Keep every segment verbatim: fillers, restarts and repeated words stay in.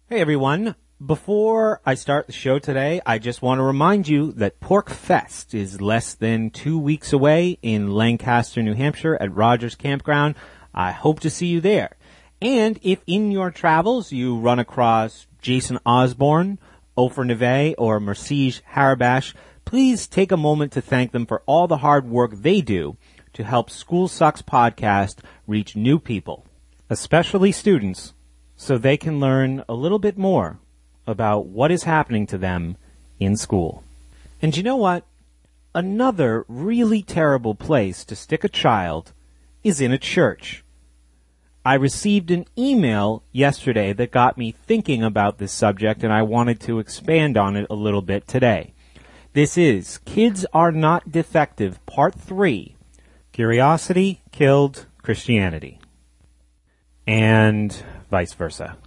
Hey everyone, before I start the show today, I just want to remind you that Pork Fest is less than two weeks away in Lancaster, New Hampshire at Rogers Campground. I hope to see you there. And if in your travels you run across Jason Osborne, Ofer Neve, or Mercedes Harabash, please take a moment to thank them for all the hard work they do to help School Sucks podcast reach new people, especially students, so they can learn a little bit more about what is happening to them in school. And you know what? Another really terrible place to stick a child is in a church. I received an email yesterday that got me thinking about this subject, and I wanted to expand on it a little bit today. This is Kids Are Not Defective, Part three, Curiosity Killed Christianity. And vice versa.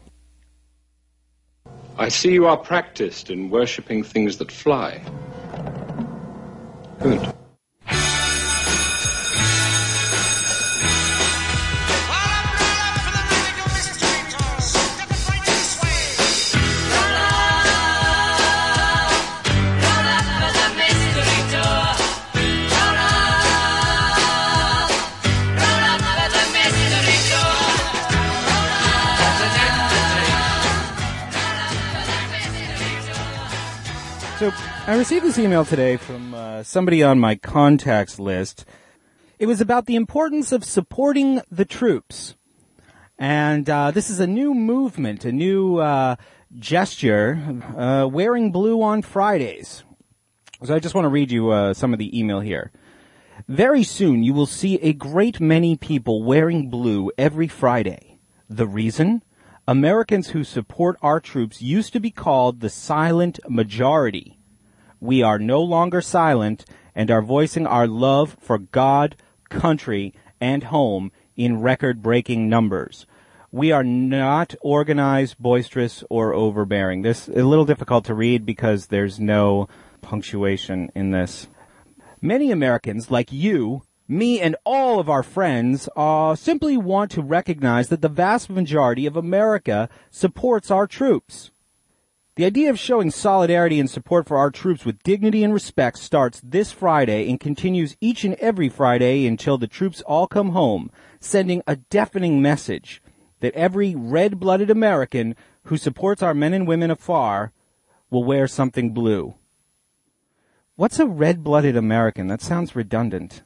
I see you are practiced in worshipping things that fly. Good. So I received this email today from uh, somebody on my contacts list. It was about the importance of supporting the troops. And uh, this is a new movement, a new uh, gesture, uh, wearing blue on Fridays. So I just want to read you uh, some of the email here. Very soon you will see a great many people wearing blue every Friday. The reason? Americans who support our troops used to be called the silent majority. We are no longer silent and are voicing our love for God, country, and home in record-breaking numbers. We are not organized, boisterous, or overbearing. This is a little difficult to read because there's no punctuation in this. Many Americans, like you, me and all of our friends uh, simply want to recognize that the vast majority of America supports our troops. The idea of showing solidarity and support for our troops with dignity and respect starts this Friday and continues each and every Friday until the troops all come home, sending a deafening message that every red-blooded American who supports our men and women afar will wear something blue. What's a red-blooded American? That sounds redundant.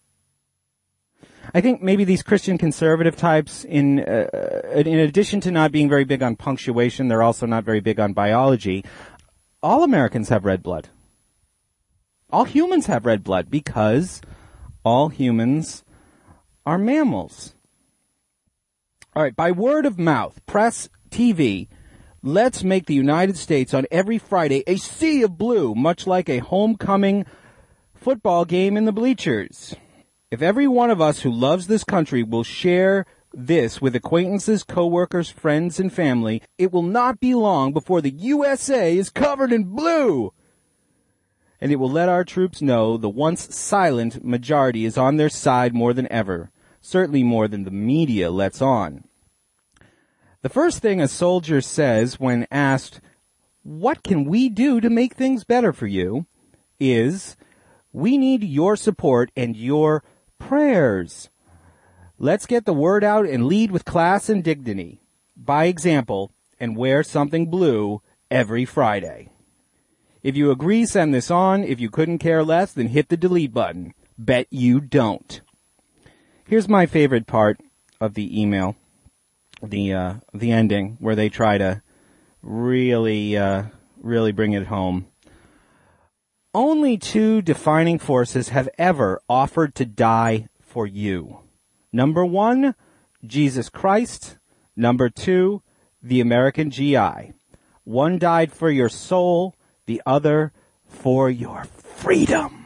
I think maybe these Christian conservative types, in uh, in addition to not being very big on punctuation, they're also not very big on biology. All Americans have red blood. All humans have red blood because all humans are mammals. All right, by word of mouth, press, T V, let's make the United States on every Friday a sea of blue, much like a homecoming football game in the bleachers. If every one of us who loves this country will share this with acquaintances, coworkers, friends, and family, it will not be long before the U S A is covered in blue. And it will let our troops know the once silent majority is on their side more than ever, certainly more than the media lets on. The first thing a soldier says when asked, "What can we do to make things better for you?" is, "We need your support and your prayers. Let's get the word out and lead with class and dignity. By example, and wear something blue every Friday." If you agree, send this on. If you couldn't care less, then hit the delete button. Bet you don't. Here's my favorite part of the email, the uh, the ending, where they try to really, uh, really bring it home. Only two defining forces have ever offered to die for you. Number one, Jesus Christ. Number two, the American G I. One died for your soul, the other for your freedom.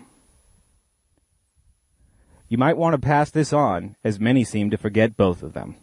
You might want to pass this on, as many seem to forget both of them.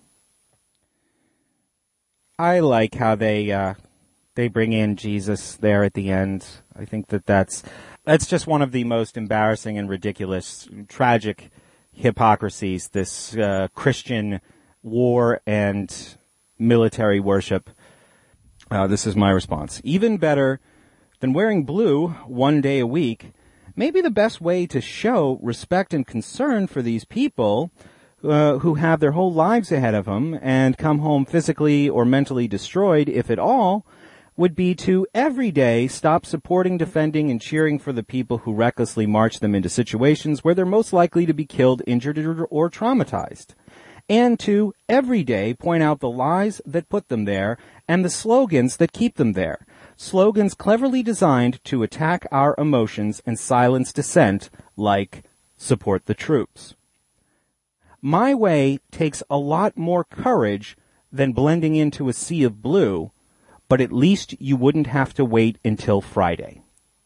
I like how they uh, they bring in Jesus there at the end. I think that that's that's just one of the most embarrassing and ridiculous, tragic hypocrisies, this uh, Christian war and military worship. Uh, this is my response. Even better than wearing blue one day a week, maybe the best way to show respect and concern for these people uh, who have their whole lives ahead of them and come home physically or mentally destroyed, if at all, would be to every day stop supporting, defending, and cheering for the people who recklessly march them into situations where they're most likely to be killed, injured, or, or traumatized. And to every day point out the lies that put them there and the slogans that keep them there. Slogans cleverly designed to attack our emotions and silence dissent, like support the troops. My way takes a lot more courage than blending into a sea of blue, but at least you wouldn't have to wait until Friday.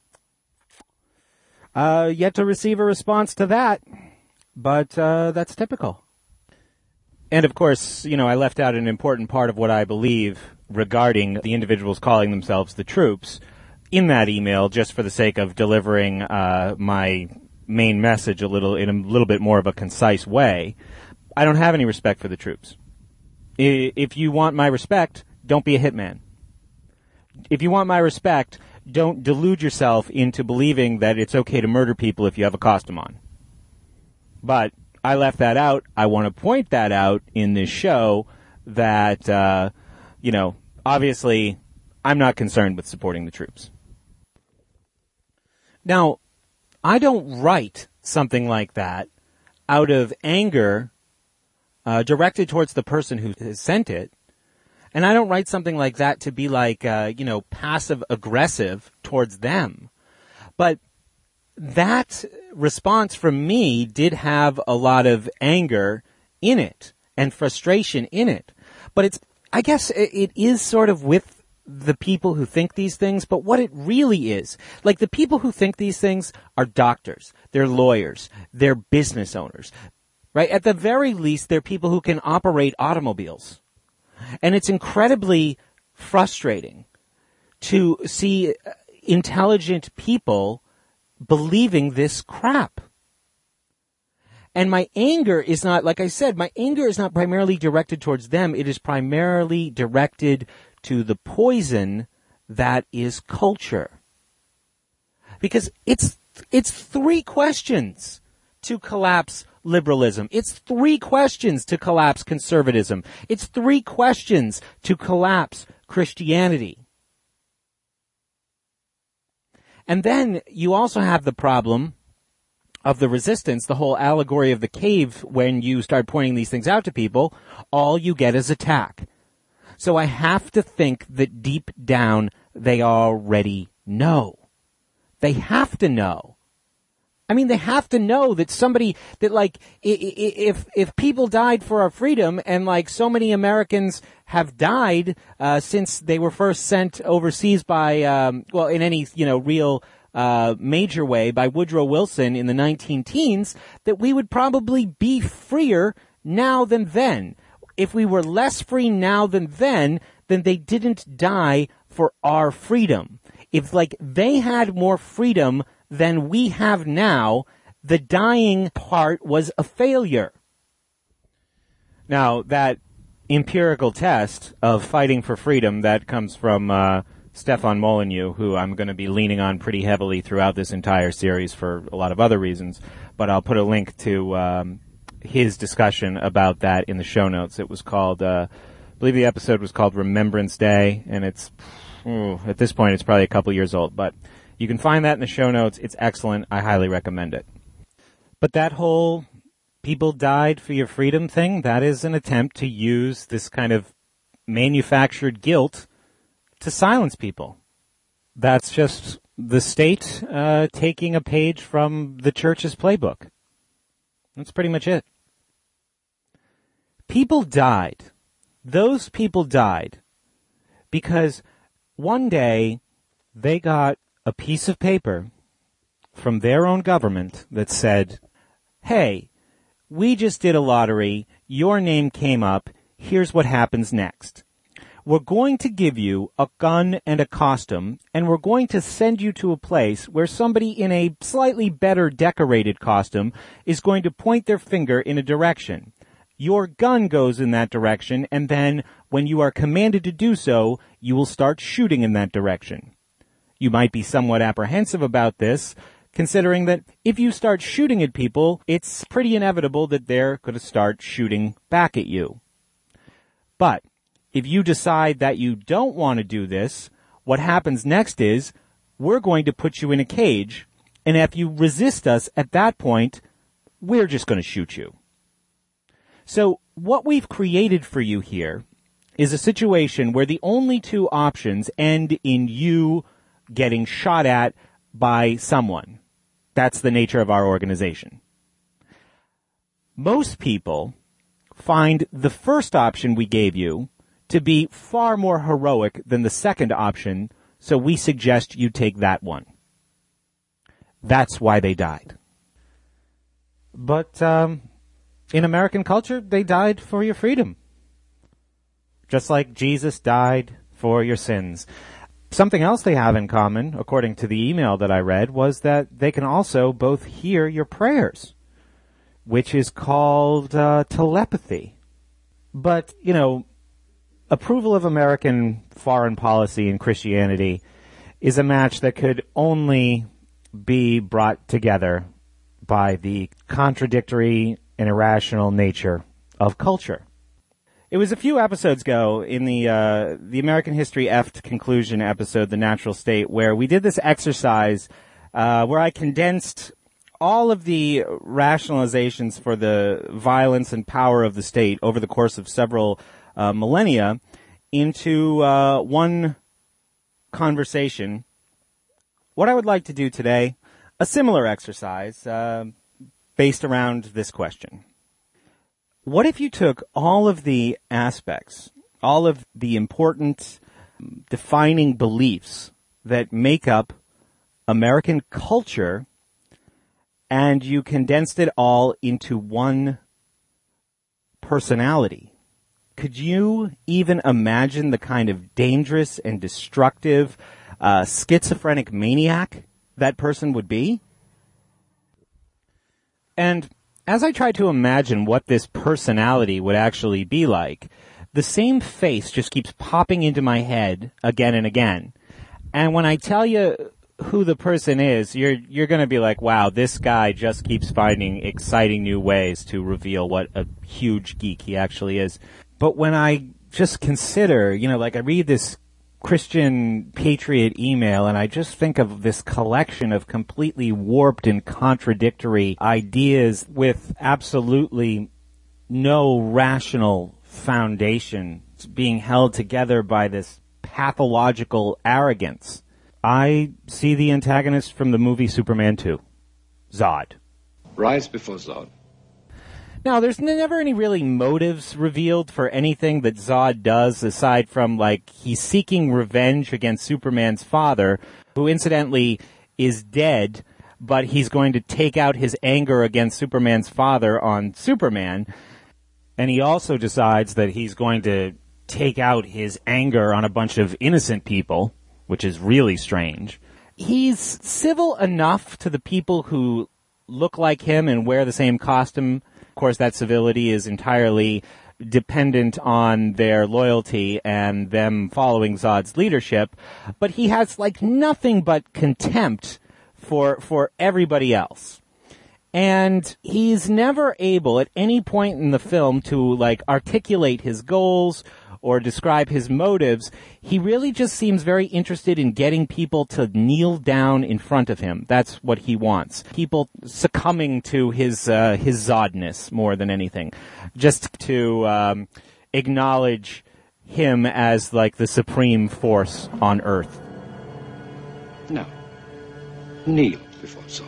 Uh, yet to receive a response to that, but uh, that's typical. And of course, you know, I left out an important part of what I believe regarding the individuals calling themselves the troops in that email, just for the sake of delivering uh, my main message a little in a little bit more of a concise way. I don't have any respect for the troops. If you want my respect, don't be a hitman. If you want my respect, don't delude yourself into believing that it's okay to murder people if you have a costume on. But I left that out. I want to point that out in this show that, uh, you know, obviously I'm not concerned with supporting the troops. Now, I don't write something like that out of anger uh, directed towards the person who has sent it. And I don't write something like that to be like, uh, you know, passive-aggressive towards them. But that response from me did have a lot of anger in it and frustration in it. But it's, I guess it, it is sort of with the people who think these things, but what it really is, like the people who think these things are doctors, they're lawyers, they're business owners, right? At the very least, they're people who can operate automobiles. And it's incredibly frustrating to see intelligent people believing this crap. And my anger is not, like I said, my anger is not primarily directed towards them. It is primarily directed to the poison that is culture. Because it's, it's three questions to collapse liberalism. It's three questions to collapse conservatism. It's three questions to collapse Christianity. And then you also have the problem of the resistance, the whole allegory of the cave. When you start pointing these things out to people, all you get is attack. So I have to think that deep down they already know. They have to know. I mean, they have to know that somebody, that like, if, if people died for our freedom, and like so many Americans have died, uh, since they were first sent overseas by, um, well, in any, you know, real, uh, major way by Woodrow Wilson in the nineteen teens, that we would probably be freer now than then. If we were less free now than then, then they didn't die for our freedom. If like they had more freedom than we have now, the dying part was a failure. Now, that empirical test of fighting for freedom, that comes from uh, Stefan Molyneux, who I'm going to be leaning on pretty heavily throughout this entire series for a lot of other reasons, but I'll put a link to um, his discussion about that in the show notes. It was called, uh, I believe the episode was called Remembrance Day, and it's, ooh, at this point it's probably a couple years old, but you can find that in the show notes. It's excellent. I highly recommend it. But that whole people died for your freedom thing, that is an attempt to use this kind of manufactured guilt to silence people. That's just the state uh, taking a page from the church's playbook. That's pretty much it. People died. Those people died because one day they got a piece of paper from their own government that said, hey, we just did a lottery, your name came up, here's what happens next. We're going to give you a gun and a costume, and we're going to send you to a place where somebody in a slightly better decorated costume is going to point their finger in a direction. your gun goes in that direction, and then when you are commanded to do so, you will start shooting in that direction. You might be somewhat apprehensive about this, considering that if you start shooting at people, it's pretty inevitable that they're going to start shooting back at you. But if you decide that you don't want to do this, what happens next is we're going to put you in a cage, and if you resist us at that point, we're just going to shoot you. So what we've created for you here is a situation where the only two options end in you getting shot at by someone. That's the nature of our organization. Most people find the first option we gave you to be far more heroic than the second option, so we suggest you take that one. That's why they died. But um, in American culture, they died for your freedom. Just like Jesus died for your sins. Something else they have in common, according to the email that I read, was that they can also both hear your prayers, which is called uh, telepathy. But, you know, approval of American foreign policy and Christianity is a match that could only be brought together by the contradictory and irrational nature of culture. It was a few episodes ago in the uh, the American History Effed conclusion episode, The Natural State, where we did this exercise uh, where I condensed all of the rationalizations for the violence and power of the state over the course of several uh, millennia into uh, one conversation. What I would like to do today, a similar exercise uh, based around this question. What if you took all of the aspects, all of the important defining beliefs that make up American culture, and you condensed it all into one personality? Could you even imagine the kind of dangerous and destructive uh, schizophrenic maniac that person would be? And as I try to imagine what this personality would actually be like, the same face just keeps popping into my head again and again. And when I tell you who the person is, you're you're going to be like, wow, this guy just keeps finding exciting new ways to reveal what a huge geek he actually is. But when I just consider, you know, like I read this Christian Patriot email, and I just think of this collection of completely warped and contradictory ideas with absolutely no rational foundation being held together by this pathological arrogance. I see the antagonist from the movie Superman two, Zod. Rise before Zod. Now, there's never any really motives revealed for anything that Zod does, aside from, like, he's seeking revenge against Superman's father, who incidentally is dead, but he's going to take out his anger against Superman's father on Superman. And he also decides that he's going to take out his anger on a bunch of innocent people, which is really strange. He's civil enough to the people who look like him and wear the same costume. Of course, that civility is entirely dependent on their loyalty and them following Zod's leadership. But he has, like, nothing but contempt for for everybody else. And he's never able at any point in the film to, like, articulate his goals or describe his motives. He really just seems very interested in getting people to kneel down in front of him. That's what he wants. People succumbing to his uh, his Zodness more than anything. Just to um, acknowledge him as, like, the supreme force on Earth. No. Kneel before Zod.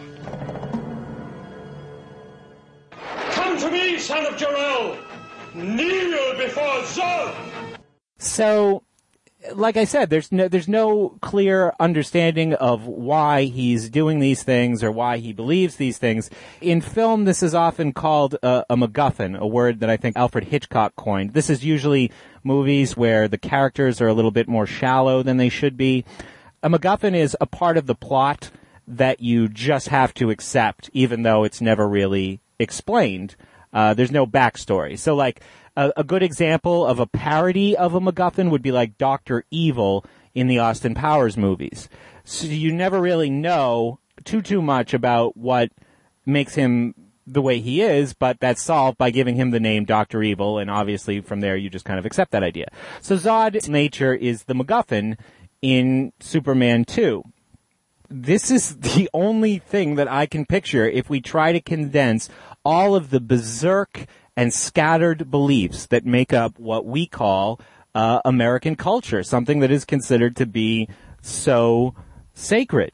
Come to me, son of Jor-El! Kneel before Zod! So, like I said, there's no, there's no clear understanding of why he's doing these things or why he believes these things. In film, this is often called a, a MacGuffin, a word that I think Alfred Hitchcock coined. This is usually movies where the characters are a little bit more shallow than they should be. A MacGuffin is a part of the plot that you just have to accept, even though it's never really explained. Uh, there's no backstory. So, like, a, a good example of a parody of a MacGuffin would be like Doctor Evil in the Austin Powers movies. So you never really know too, too much about what makes him the way he is, but that's solved by giving him the name Doctor Evil, and obviously from there you just kind of accept that idea. So Zod's nature is the MacGuffin in Superman two. This is the only thing that I can picture if we try to condense all of the berserk and scattered beliefs that make up what we call uh, American culture, something that is considered to be so sacred.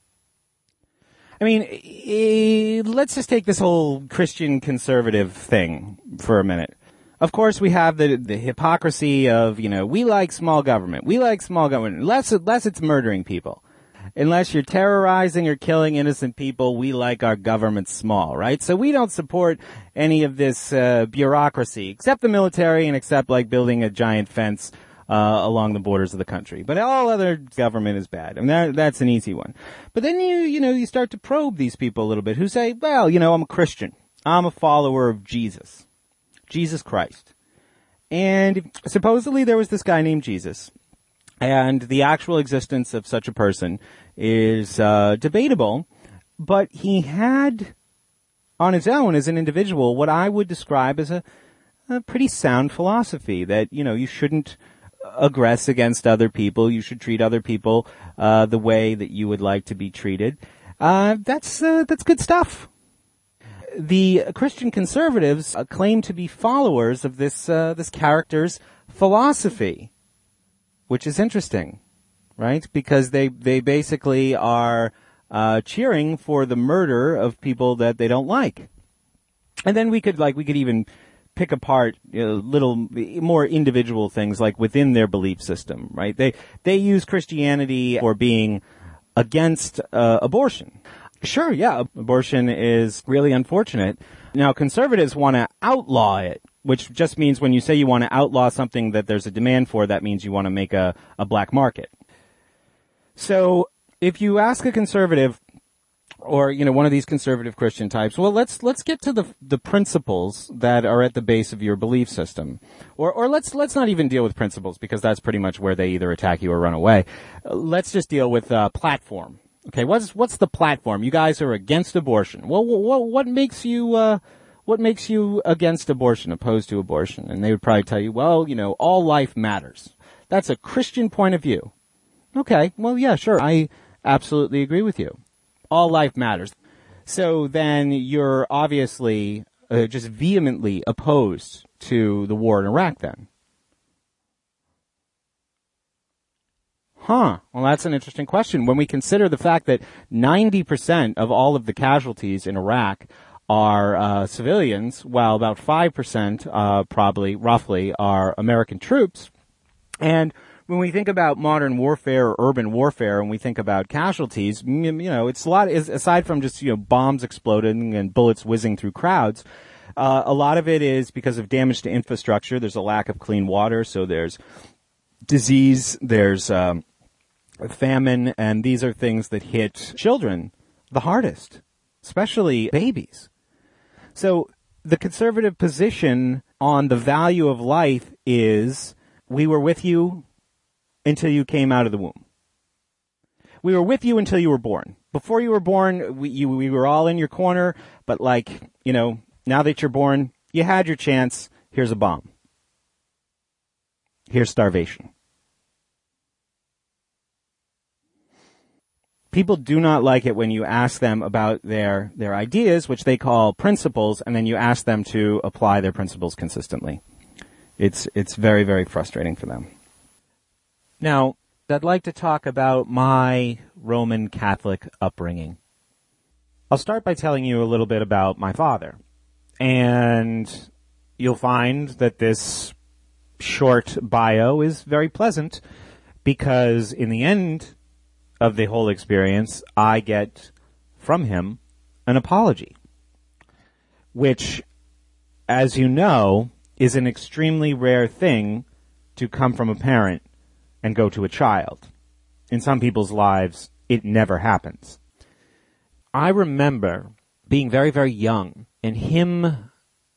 I mean, eh, let's just take this whole Christian conservative thing for a minute. Of course, we have the the hypocrisy of, you know, we like small government. We like small government, unless, unless it's murdering people. Unless you're terrorizing or killing innocent people, we like our government small, right? So we don't support any of this uh, bureaucracy, except the military and except, like, building a giant fence Uh, along the borders of the country. But all other government is bad. I mean, that, that's an easy one. But then you, you know, you start to probe these people a little bit who say, well, you know, I'm a Christian. I'm a follower of Jesus. Jesus Christ. And supposedly there was this guy named Jesus. And the actual existence of such a person is uh, debatable. But he had, on his own, as an individual, what I would describe as a, a pretty sound philosophy that, you know, you shouldn't aggress against other people. You should treat other people uh, the way that you would like to be treated. Uh, that's uh, that's good stuff. The Christian conservatives uh, claim to be followers of this uh, this character's philosophy, which is interesting, right? Because they they basically are uh, cheering for the murder of people that they don't like. And then we could like we could even pick apart you know, little more individual things like within their belief system, right? They they use Christianity for being against uh, abortion. Sure, yeah, abortion is really unfortunate. Now, conservatives want to outlaw it, which just means when you say you want to outlaw something that there's a demand for, that means you want to make a, a black market. So if you ask a conservative, or, you know, one of these conservative Christian types, well, let's, let's get to the, the principles that are at the base of your belief system. Or, or let's, let's not even deal with principles because that's pretty much where they either attack you or run away. Uh, let's just deal with, uh, platform. Okay. What's, what's the platform? You guys are against abortion. Well, what, what makes you, uh, what makes you against abortion, opposed to abortion? And they would probably tell you, well, you know, all life matters. That's a Christian point of view. Okay. Well, yeah, sure. I absolutely agree with you. All life matters. So then you're obviously uh, just vehemently opposed to the war in Iraq then. Huh. Well, that's an interesting question. When we consider the fact that ninety percent of all of the casualties in Iraq are uh, civilians, while about five percent uh, probably, roughly, are American troops. And when we think about modern warfare or urban warfare and we think about casualties, you know, it's a lot, aside from just, you know, bombs exploding and bullets whizzing through crowds, uh, a lot of it is because of damage to infrastructure. There's a lack of clean water, so there's disease, there's um, famine, and these are things that hit children the hardest, especially babies. So the conservative position on the value of life is, we were with you until you came out of the womb. We were with you until you were born. Before you were born, we, you, we were all in your corner, but like, you know, now that you're born, you had your chance. Here's a bomb. Here's starvation. People do not like it when you ask them about their, their ideas, which they call principles, and then you ask them to apply their principles consistently. It's, it's very, very frustrating for them. Now, I'd like to talk about my Roman Catholic upbringing. I'll start by telling you a little bit about my father. And you'll find that this short bio is very pleasant because in the end of the whole experience, I get from him an apology, which, as you know, is an extremely rare thing to come from a parent and go to a child. In some people's lives, it never happens. I remember being very, very young and him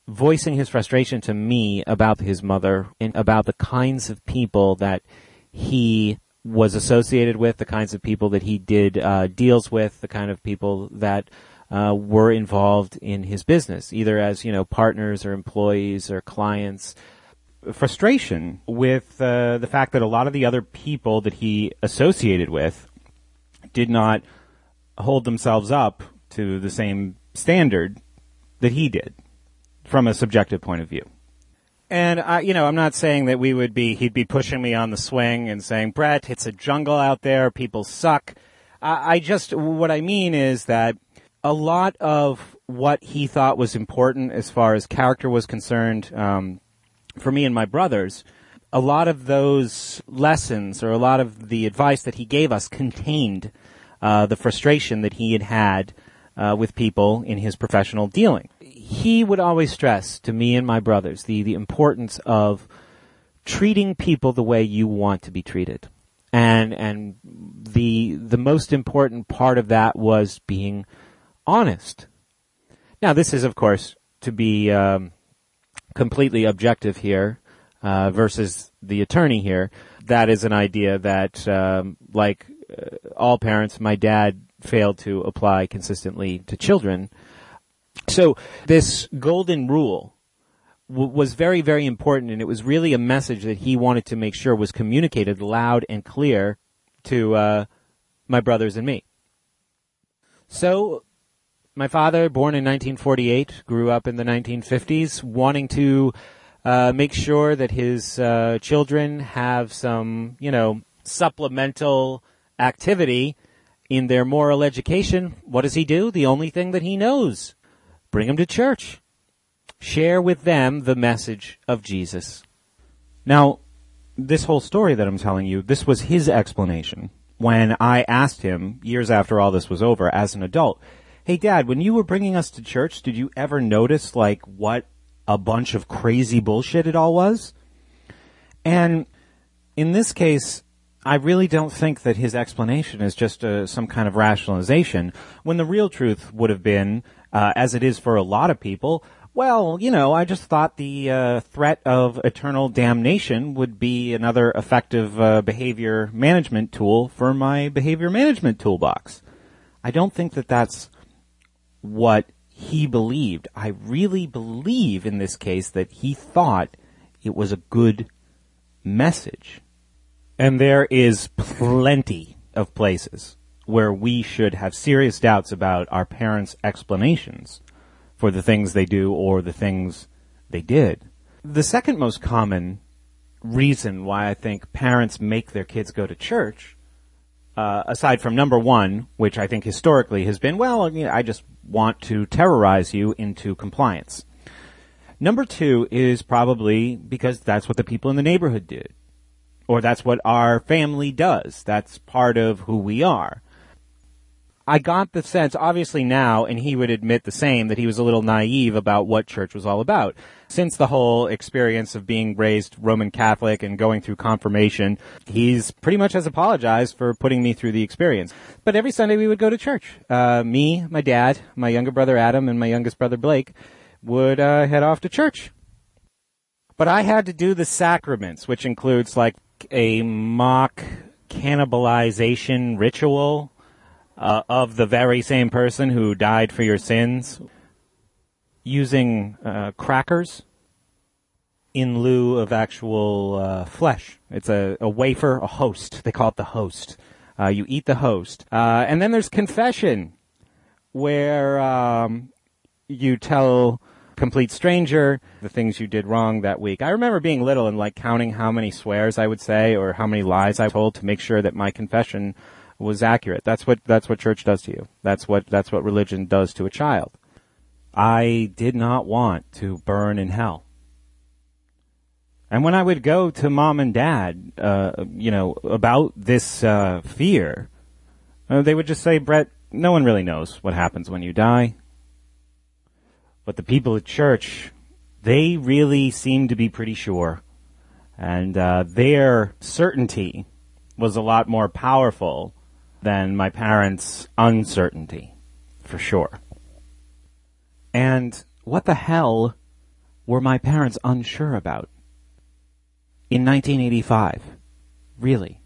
voicing his frustration to me about his mother and about the kinds of people that he was associated with, the kinds of people that he did uh, deals with, the kind of people that uh, were involved in his business, either as, you know, partners or employees or clients. Frustration with uh, the fact that a lot of the other people that he associated with did not hold themselves up to the same standard that he did from a subjective point of view. And, I, you know, I'm not saying that we would be, he'd be pushing me on the swing and saying, Brett, it's a jungle out there, people suck. I, I just, what I mean is that a lot of what he thought was important as far as character was concerned, um, for me and my brothers, a lot of those lessons or a lot of the advice that he gave us contained uh, the frustration that he had had uh, with people in his professional dealing. He would always stress to me and my brothers the, the importance of treating people the way you want to be treated. And and the the most important part of that was being honest. Now, this is, of course, to be um, completely objective here uh, versus the attorney here. That is an idea that, um, like uh, all parents, my dad failed to apply consistently to children. So this golden rule w- was very, very important, and it was really a message that he wanted to make sure was communicated loud and clear to uh, my brothers and me. So my father, born in nineteen forty-eight, grew up in the nineteen fifties, wanting to uh, make sure that his uh, children have some, you know, supplemental activity in their moral education. What does he do? The only thing that he knows. Bring them to church. Share with them the message of Jesus. Now, this whole story that I'm telling you, this was his explanation when I asked him, years after all this was over, as an adult, hey, Dad, when you were bringing us to church, did you ever notice, like, what a bunch of crazy bullshit it all was? And in this case, I really don't think that his explanation is just uh, some kind of rationalization, when the real truth would have been, uh, as it is for a lot of people, well, you know, I just thought the uh, threat of eternal damnation would be another effective uh, behavior management tool for my behavior management toolbox. I don't think that that's what he believed. I really believe in this case that he thought it was a good message. And there is plenty of places where we should have serious doubts about our parents' explanations for the things they do or the things they did. The second most common reason why I think parents make their kids go to church, uh, aside from number one, which I think historically has been, well, you know, I just want to terrorize you into compliance. Number two is probably because that's what the people in the neighborhood did. Or that's what our family does. That's part of who we are. I got the sense, obviously now, and he would admit the same, that he was a little naive about what church was all about. Since the whole experience of being raised Roman Catholic and going through confirmation, he's pretty much has apologized for putting me through the experience. But every Sunday we would go to church. Uh, me, my dad, my younger brother Adam, and my youngest brother Blake would uh, head off to church. But I had to do the sacraments, which includes like a mock cannibalization ritual uh, of the very same person who died for your sins, using uh, crackers in lieu of actual uh, flesh. It's a, a wafer, a host. They call it the host. Uh, you eat the host. Uh, and then there's confession, where um, you tell complete stranger the things you did wrong that week. I remember being little and like counting how many swears I would say or how many lies I told to make sure that my confession was accurate. That's what that's what church does to you. That's what that's what religion does to a child. I did not want to burn in hell. And when I would go to mom and dad, uh, you know, about this uh, fear, uh, they would just say, Brett, no one really knows what happens when you die. But the people at church, they really seem to be pretty sure. And uh, their certainty was a lot more powerful than my parents' uncertainty, for sure. And what the hell were my parents unsure about? In nineteen eighty-five. Really.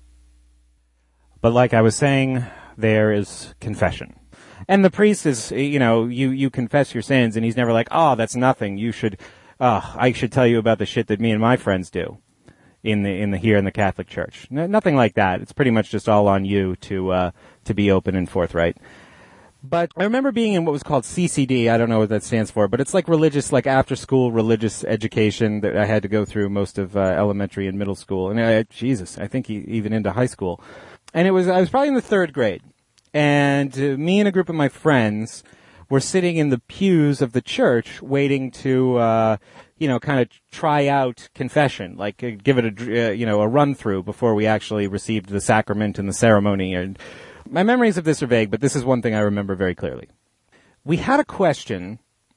But like I was saying, there is confession. And the priest is, you know, you, you confess your sins, and he's never like, oh, that's nothing. You should, oh, I should tell you about the shit that me and my friends do in the, in the, here in the Catholic Church. No, nothing like that. It's pretty much just all on you to, uh, to be open and forthright. But I remember being in what was called C C D. I don't know what that stands for, but it's like religious, like after school religious education that I had to go through most of, uh, elementary and middle school. And I, Jesus, I think even into high school. And it was, I was probably in the third grade. And uh, me and a group of my friends were sitting in the pews of the church waiting to, uh, you know, kind of try out confession, like uh, give it a, uh, you know, a run through before we actually received the sacrament and the ceremony. And my memories of this are vague, but this is one thing I remember very clearly. We had a question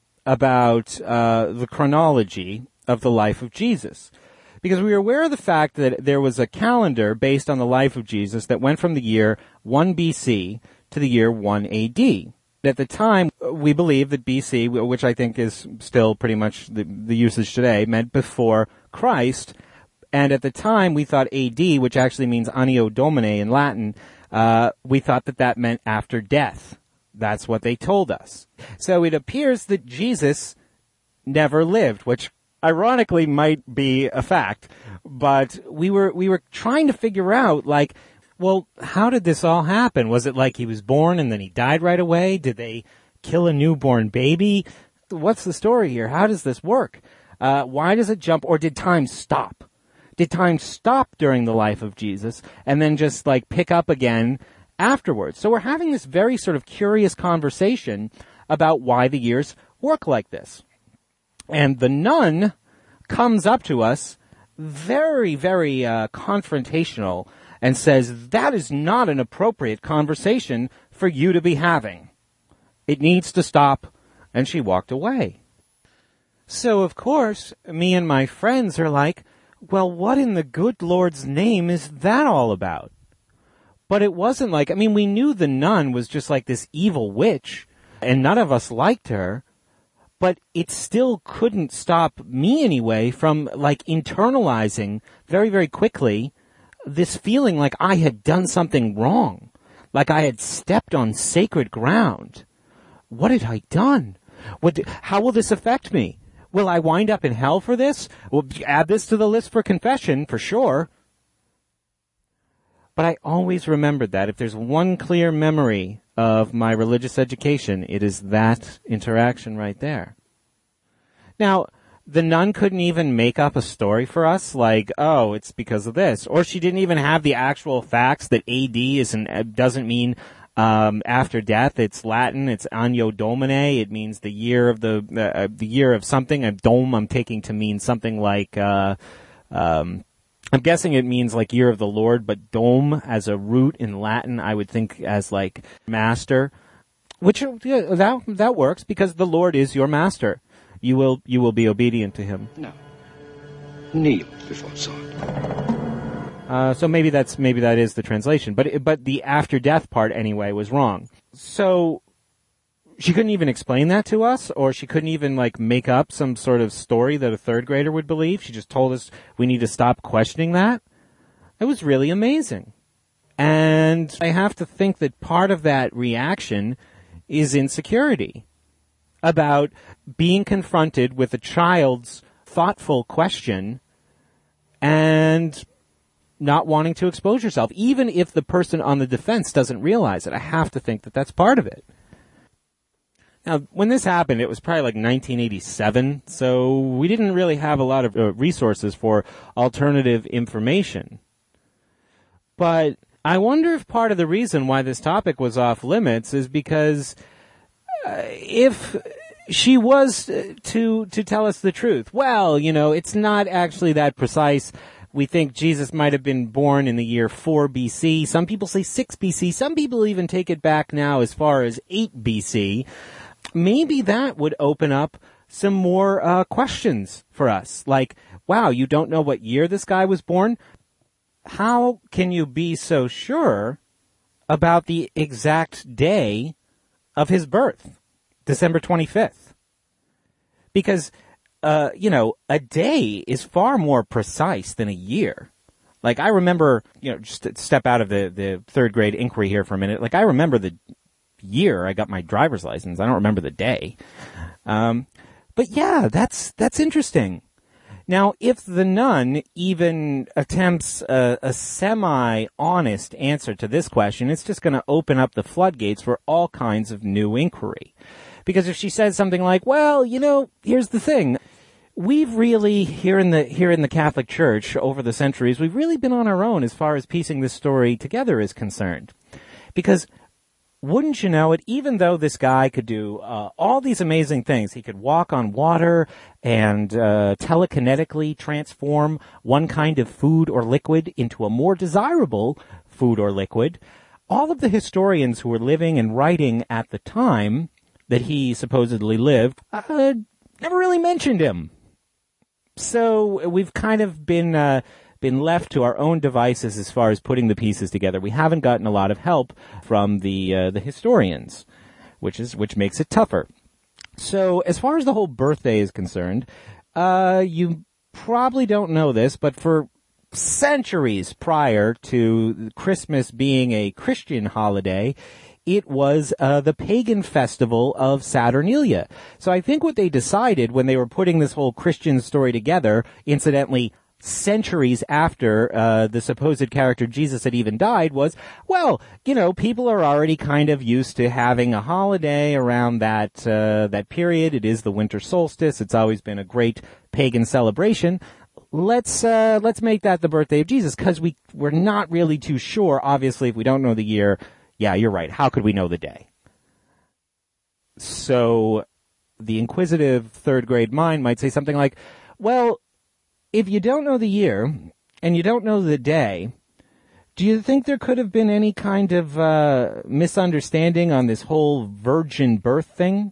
about uh, the chronology of the life of Jesus, because we were aware of the fact that there was a calendar based on the life of Jesus that went from the year one B C to the year one A D. At the time, we believed that B C, which I think is still pretty much the, the usage today, meant before Christ. And at the time, we thought A D, which actually means Anno Domini in Latin, uh, we thought that that meant after death. That's what they told us. So it appears that Jesus never lived, which ironically might be a fact, but we were, we were trying to figure out, like, well, how did this all happen? Was it like he was born and then he died right away? Did they kill a newborn baby? What's the story here? How does this work? Uh, why does it jump? Or did time stop? Did time stop during the life of Jesus and then just like pick up again afterwards? So we're having this very sort of curious conversation about why the years work like this. And the nun comes up to us very, very uh, confrontational and says, that is not an appropriate conversation for you to be having. It needs to stop. And she walked away. So, of course, me and my friends are like, well, what in the good Lord's name is that all about? But it wasn't like, I mean, we knew the nun was just like this evil witch, and none of us liked her. But it still couldn't stop me anyway from like internalizing very, very quickly this feeling like I had done something wrong, like I had stepped on sacred ground. What had I done? What? How will this affect me? Will I wind up in hell for this? We'll add this to the list for confession, for sure. But I always remembered that if there's one clear memory of my religious education, it is that interaction right there. Now, the nun couldn't even make up a story for us, like, oh, it's because of this. Or she didn't even have the actual facts that A D isn't, doesn't mean um, after death. It's Latin. It's Anno Domini. It means the year of the uh, the year of something. A dome I'm taking to mean something like, uh, um, I'm guessing it means like year of the Lord, but dome as a root in Latin, I would think as like master, which yeah, that that works because the Lord is your master. You will you will be obedient to him. No. Kneel before Zod. Uh, so maybe that's maybe that is the translation, but but the after death part anyway was wrong. So she couldn't even explain that to us, or she couldn't even like make up some sort of story that a third grader would believe. She just told us we need to stop questioning that. It was really amazing, and I have to think that part of that reaction is insecurity about being confronted with a child's thoughtful question and not wanting to expose yourself, even if the person on the defense doesn't realize it. I have to think that that's part of it. Now, when this happened, it was probably like nineteen eighty-seven, so we didn't really have a lot of uh, resources for alternative information. But I wonder if part of the reason why this topic was off limits is because uh, if she was uh, to to tell us the truth, well, you know, it's not actually that precise. We think Jesus might have been born in the year four B C. Some people say six B C. Some people even take it back now as far as eight B C. Maybe that would open up some more uh, questions for us. Like, wow, you don't know what year this guy was born? How can you be so sure about the exact day of his birth, December twenty-fifth? Because uh, you know, a day is far more precise than a year. Like, I remember, you know, just to step out of the, the third grade inquiry here for a minute. Like, I remember the year I got my driver's license. I don't remember the day. Um, but yeah, that's, that's interesting. Now, if the nun even attempts a, a semi-honest answer to this question, it's just going to open up the floodgates for all kinds of new inquiry. Because if she says something like, well, you know, here's the thing. We've really, here in the here in the Catholic Church, over the centuries, we've really been on our own as far as piecing this story together is concerned. Because, wouldn't you know it, even though this guy could do uh, all these amazing things, he could walk on water and uh, telekinetically transform one kind of food or liquid into a more desirable food or liquid, all of the historians who were living and writing at the time that he supposedly lived uh, never really mentioned him. So we've kind of been uh, been left to our own devices as far as putting the pieces together. We haven't gotten a lot of help from the uh, the historians, which is which makes it tougher. So as far as the whole birthday is concerned, uh, you probably don't know this, but for centuries prior to Christmas being a Christian holiday, it was uh, the pagan festival of Saturnalia. So I think what they decided when they were putting this whole Christian story together, incidentally, centuries after uh, the supposed character Jesus had even died, was, well, you know, people are already kind of used to having a holiday around that uh, that period. It is the winter solstice. It's always been a great pagan celebration. Let's uh, let's make that the birthday of Jesus, because we we're not really too sure. Obviously, if we don't know the year. Yeah, you're right. How could we know the day? So the inquisitive third grade mind might say something like, well, if you don't know the year and you don't know the day, do you think there could have been any kind of uh, misunderstanding on this whole virgin birth thing?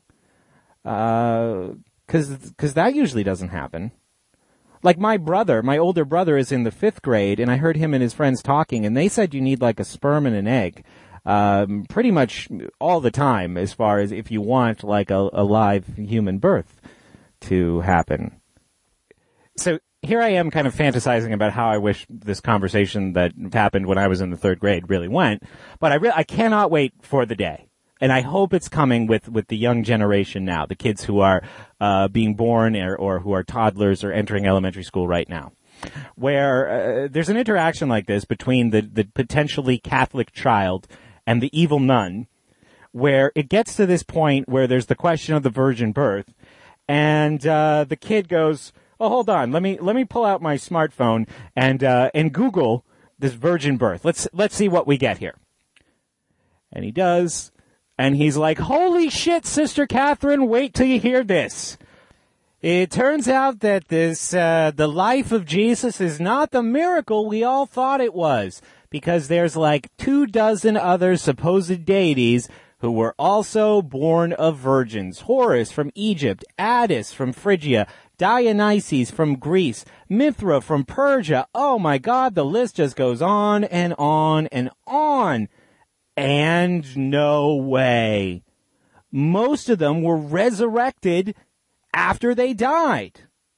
Uh, 'cause, 'cause that usually doesn't happen. Like my brother, my older brother is in the fifth grade, and I heard him and his friends talking, and they said you need like a sperm and an egg. Um, pretty much all the time, as far as if you want like a, a live human birth to happen. So here I am kind of fantasizing about how I wish this conversation that happened when I was in the third grade really went, but I re- I cannot wait for the day. And I hope it's coming with, with the young generation now, the kids who are uh, being born or, or who are toddlers or entering elementary school right now, where uh, there's an interaction like this between the, the potentially Catholic child and the evil nun, where it gets to this point where there's the question of the virgin birth, and uh, the kid goes, "Oh, hold on, let me let me pull out my smartphone and uh, and Google this virgin birth. Let's let's see what we get here." And he does, and he's like, "Holy shit, Sister Catherine! Wait till you hear this." It turns out that this uh, the life of Jesus is not the miracle we all thought it was. Because there's like two dozen other supposed deities who were also born of virgins. Horus from Egypt, Attis from Phrygia, Dionysus from Greece, Mithra from Persia. Oh my God, the list just goes on and on and on. And no way. Most of them were resurrected after they died.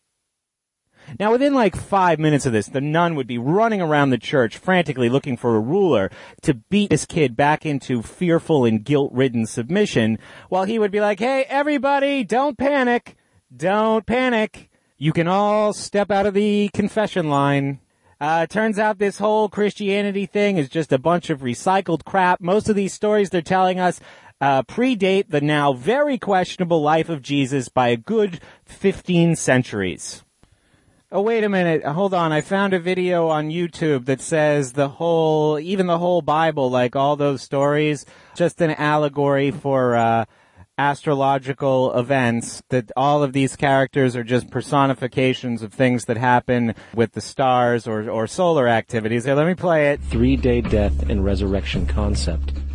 Now, within like five minutes of this, the nun would be running around the church frantically looking for a ruler to beat this kid back into fearful and guilt-ridden submission, while he would be like, "Hey, everybody, don't panic. Don't panic. You can all step out of the confession line." Uh, turns out this whole Christianity thing is just a bunch of recycled crap. Most of these stories they're telling us uh, predate the now very questionable life of Jesus by a good fifteen centuries. Oh, wait a minute. Hold on. I found a video on YouTube that says the whole, even the whole Bible, like all those stories, just an allegory for uh astrological events, that all of these characters are just personifications of things that happen with the stars or, or solar activities. Here, let me play it. Three-day death and resurrection concept.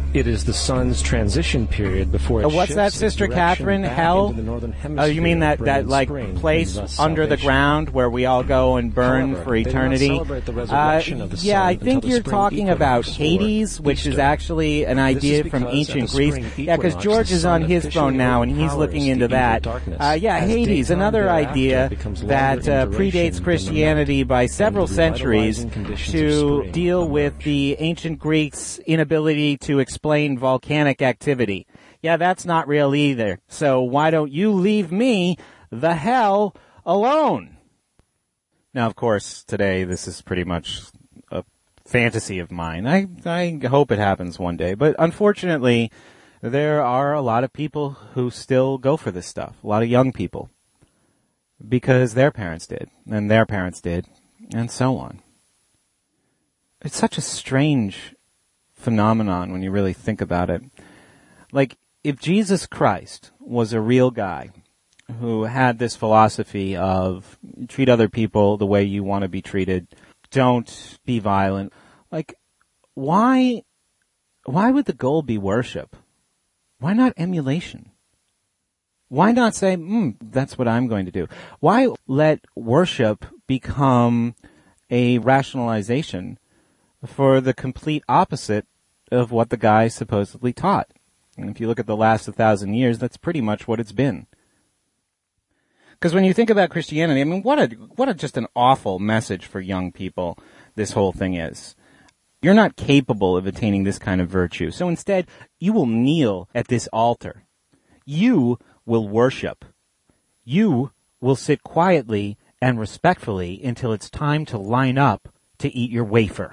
It is the sun's transition period before it Uh, what's shifts that, its Sister direction Catherine? back Hell? into the northern Oh, hemisphere, you mean that, that bringing like spring and place thus under the salvation. ground where we all go and burn However, for they do not eternity? celebrate the resurrection Uh, of the yeah, sun I until think the you're spring talking about equinox, or Hades, which is Easter. actually an This is idea from because ancient at the Greece. spring Yeah, because equinox, George the is sun on his officially phone now and he's overpowers looking the into evil that. darkness, Uh, yeah, as Hades, daytime another thereafter idea becomes longer that in uh, duration predates than the Christianity night, by and several the centuries revitalizing conditions to of spring deal with emerge. the ancient Greeks' inability to explain volcanic activity. Yeah, that's not real either. So why don't you leave me the hell alone? Now, of course, today this is pretty much a fantasy of mine. I, I hope it happens one day. But unfortunately, there are a lot of people who still go for this stuff. A lot of young people. Because their parents did. And their parents did. And so on. It's such a strange phenomenon when you really think about it. Like, if Jesus Christ was a real guy who had this philosophy of treat other people the way you want to be treated, don't be violent, like, why, why would the goal be worship? Why not emulation? Why not say, hmm, that's what I'm going to do? Why let worship become a rationalization for the complete opposite of what the guy supposedly taught? And if you look at the last thousand years, that's pretty much what it's been. Because when you think about Christianity, I mean, what a what a just an awful message for young people this whole thing is. You're not capable of attaining this kind of virtue. So instead, you will kneel at this altar. You will worship. You will sit quietly and respectfully until it's time to line up to eat your wafer.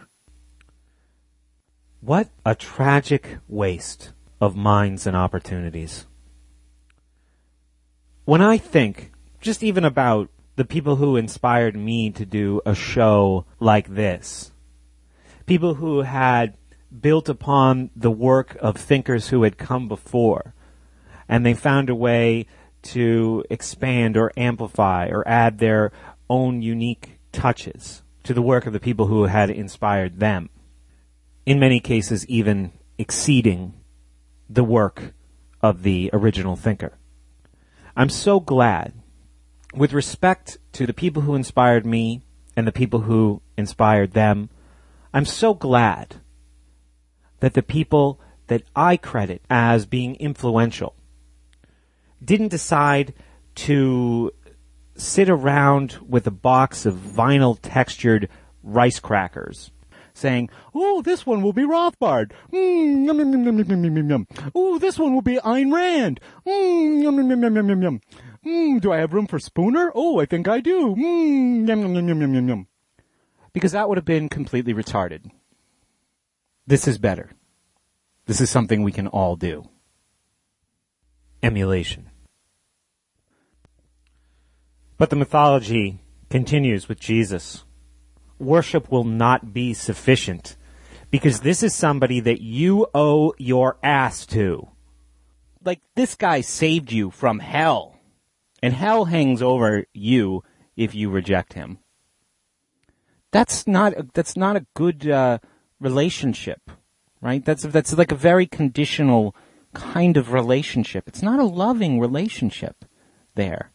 What a tragic waste of minds and opportunities. When I think just even about the people who inspired me to do a show like this, people who had built upon the work of thinkers who had come before, and they found a way to expand or amplify or add their own unique touches to the work of the people who had inspired them, in many cases even exceeding the work of the original thinker. I'm so glad, with respect to the people who inspired me and the people who inspired them, I'm so glad that the people that I credit as being influential didn't decide to sit around with a box of vinyl textured rice crackers saying, oh, this one will be Rothbard. Mm, yum, yum, yum, yum, yum, yum, yum, yum. Oh, this one will be Ayn Rand. Mm, yum, yum, yum, yum, yum, yum, yum. Mm, do I have room for Spooner? Oh, I think I do. Mm, yum, yum, yum, yum, yum, yum, yum. Because that would have been completely retarded. This is better. This is something we can all do. Emulation. But the mythology continues with Jesus. Worship will not be sufficient because this is somebody that you owe your ass to. Like, this guy saved you from hell, and hell hangs over you if you reject him. That's not that's not a good uh, relationship, right? That's that's like a very conditional kind of relationship. It's not a loving relationship there.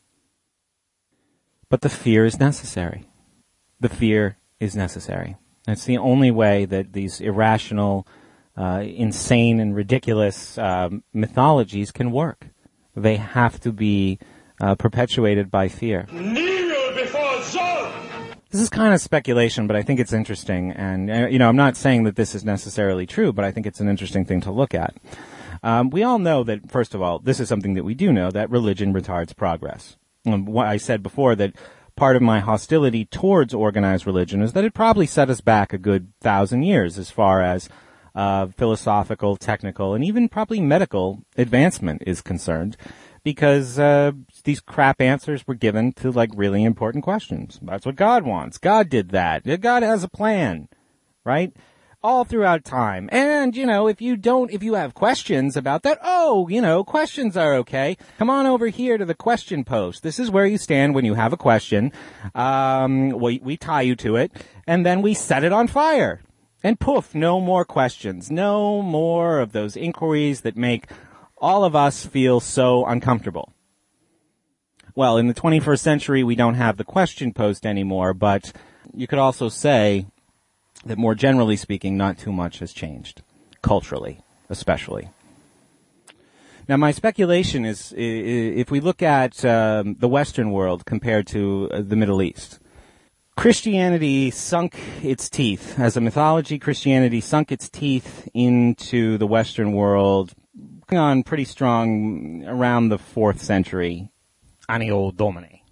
But the fear is necessary. The fear is necessary. That's the only way that these irrational, uh, insane, and ridiculous uh, mythologies can work. They have to be uh, perpetuated by fear. Kneel before Zod! This is kind of speculation, but I think it's interesting. And, uh, you know, I'm not saying that this is necessarily true, but I think it's an interesting thing to look at. Um, we all know that, first of all, this is something that we do know, that religion retards progress. Um, what I said before, that part of my hostility towards organized religion is that it probably set us back a good thousand years as far as uh, philosophical, technical, and even probably medical advancement is concerned, because uh, these crap answers were given to, like, really important questions. That's what God wants. God did that. God has a plan, right? All throughout time. And, you know, if you don't, if you have questions about that, oh, you know, questions are okay. Come on over here to the question post. This is where you stand when you have a question. Um, we, we tie you to it, and then we set it on fire. And poof, no more questions. No more of those inquiries that make all of us feel so uncomfortable. Well, in the twenty-first century, we don't have the question post anymore, but you could also say that more generally speaking, not too much has changed, culturally, especially. Now, my speculation is, if we look at um, the Western world compared to uh, the Middle East, Christianity sunk its teeth. As a mythology, Christianity sunk its teeth into the Western world on pretty strong around the fourth century, Anno Domini.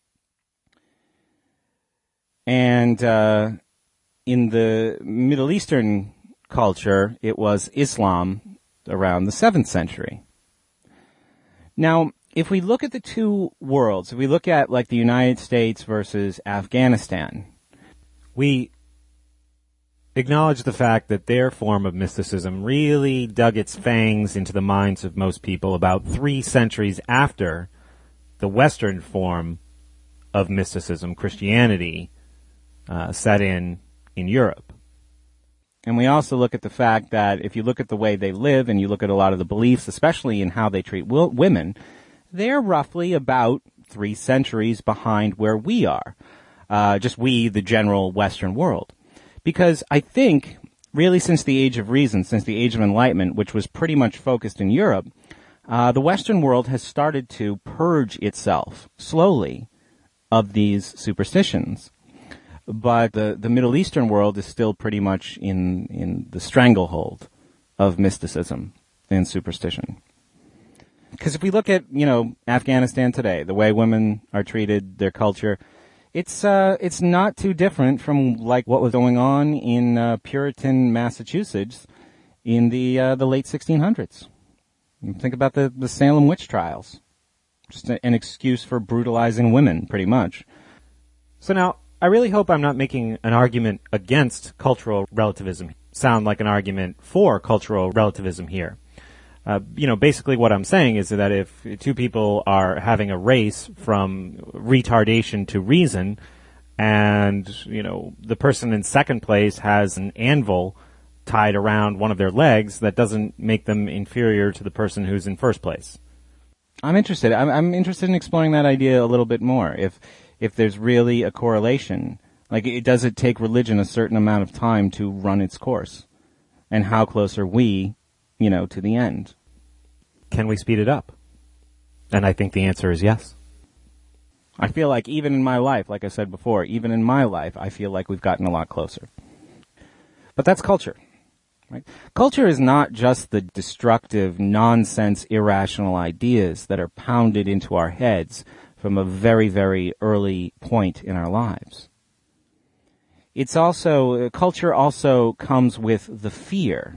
And uh, in the Middle Eastern culture, it was Islam around the seventh century. Now, if we look at the two worlds, if we look at like the United States versus Afghanistan, we acknowledge the fact that their form of mysticism really dug its fangs into the minds of most people about three centuries after the Western form of mysticism, Christianity, uh, set in in Europe. And we also look at the fact that if you look at the way they live and you look at a lot of the beliefs, especially in how they treat w- women, they're roughly about three centuries behind where we are. Uh, just we, the general Western world. Because I think, really since the Age of Reason, since the Age of Enlightenment, which was pretty much focused in Europe, uh, the Western world has started to purge itself, slowly, of these superstitions. But the, the Middle Eastern world is still pretty much in, in the stranglehold of mysticism and superstition. Because if we look at, you know, Afghanistan today, the way women are treated, their culture, it's uh, it's not too different from like what was going on in uh, Puritan Massachusetts in the uh, the late sixteen hundreds. Think about the, the Salem witch trials. Just a, an excuse for brutalizing women, pretty much. So now, I really hope I'm not making an argument against cultural relativism sound like an argument for cultural relativism here. Uh, you know, basically what I'm saying is that if two people are having a race from retardation to reason, and, you know, the person in second place has an anvil tied around one of their legs, that doesn't make them inferior to the person who's in first place. I'm interested. I'm, I'm interested in exploring that idea a little bit more. If if there's really a correlation, like, it, does it take religion a certain amount of time to run its course? And how close are we, you know, to the end? Can we speed it up? And I think the answer is yes. I feel like even in my life, like I said before, even in my life, I feel like we've gotten a lot closer. But that's culture, right? Culture is not just the destructive, nonsense, irrational ideas that are pounded into our heads from a very, very early point in our lives. It's also, culture also comes with the fear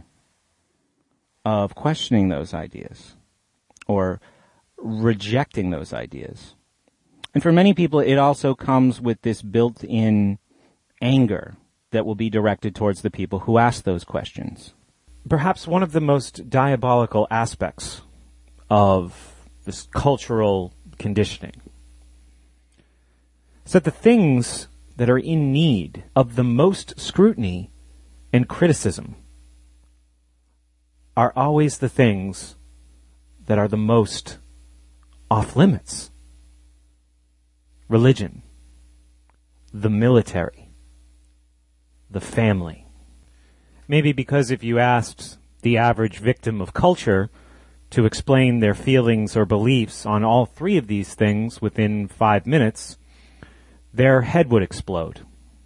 of questioning those ideas or rejecting those ideas. And for many people, it also comes with this built-in anger that will be directed towards the people who ask those questions. Perhaps one of the most diabolical aspects of this cultural conditioning is that the things that are in need of the most scrutiny and criticism are always the things that are the most off-limits. Religion, the military, the family. Maybe because if you asked the average victim of culture to explain their feelings or beliefs on all three of these things within five minutes, their head would explode.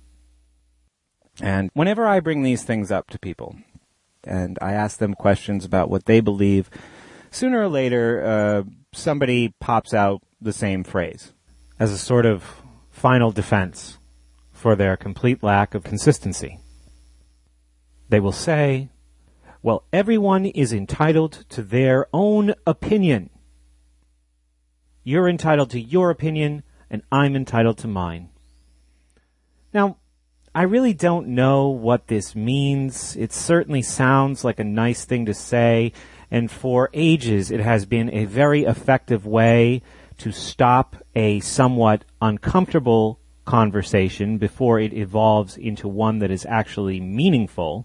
And whenever I bring these things up to people, and I ask them questions about what they believe, sooner or later, uh, somebody pops out the same phrase as a sort of final defense for their complete lack of consistency. They will say, well, everyone is entitled to their own opinion. You're entitled to your opinion, and I'm entitled to mine. Now, I really don't know what this means. It certainly sounds like a nice thing to say, and for ages it has been a very effective way to stop a somewhat uncomfortable conversation before it evolves into one that is actually meaningful.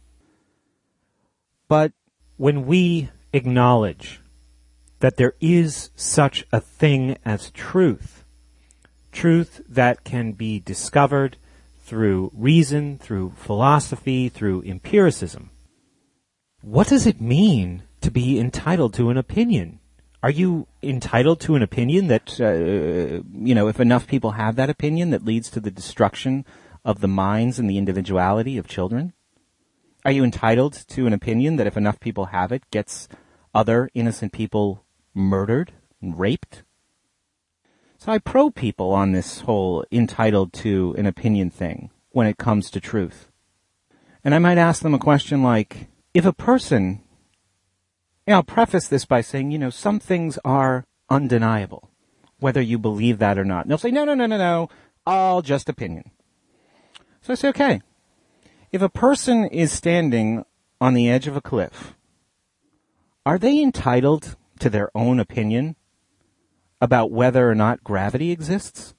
But when we acknowledge that there is such a thing as truth, truth that can be discovered through reason, through philosophy, through empiricism, what does it mean to be entitled to an opinion? Are you entitled to an opinion that, uh, you know, if enough people have that opinion, that leads to the destruction of the minds and the individuality of children? Are you entitled to an opinion that if enough people have it, gets other innocent people murdered and raped? So I probe people on this whole entitled to an opinion thing when it comes to truth. And I might ask them a question like, if a person, and I'll preface this by saying, you know, some things are undeniable, whether you believe that or not. And they'll say, no, no, no, no, no, all just opinion. So I say, okay, if a person is standing on the edge of a cliff, are they entitled to their own opinion about whether or not gravity exists?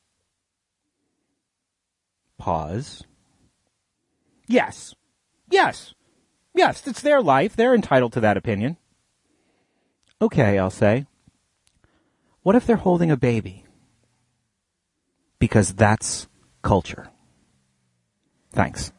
Pause. Yes. Yes. Yes, it's their life. They're entitled to that opinion. Okay, I'll say. What if they're holding a baby? Because that's culture. Thanks.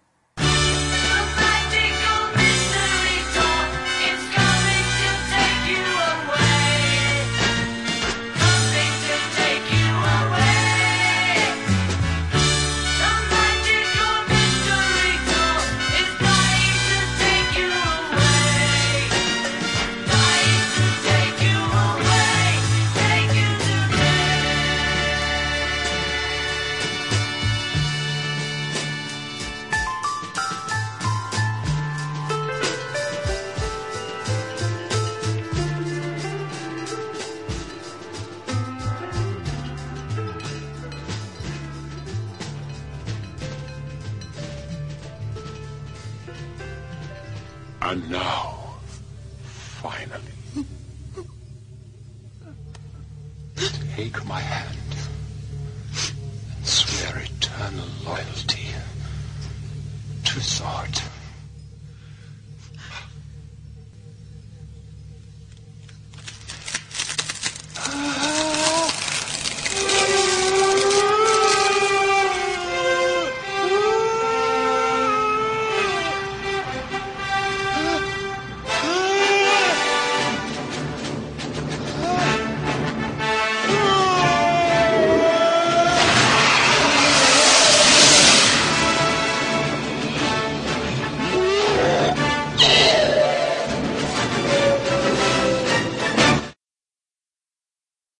And now, finally, take my hand and swear eternal loyalty to Zod.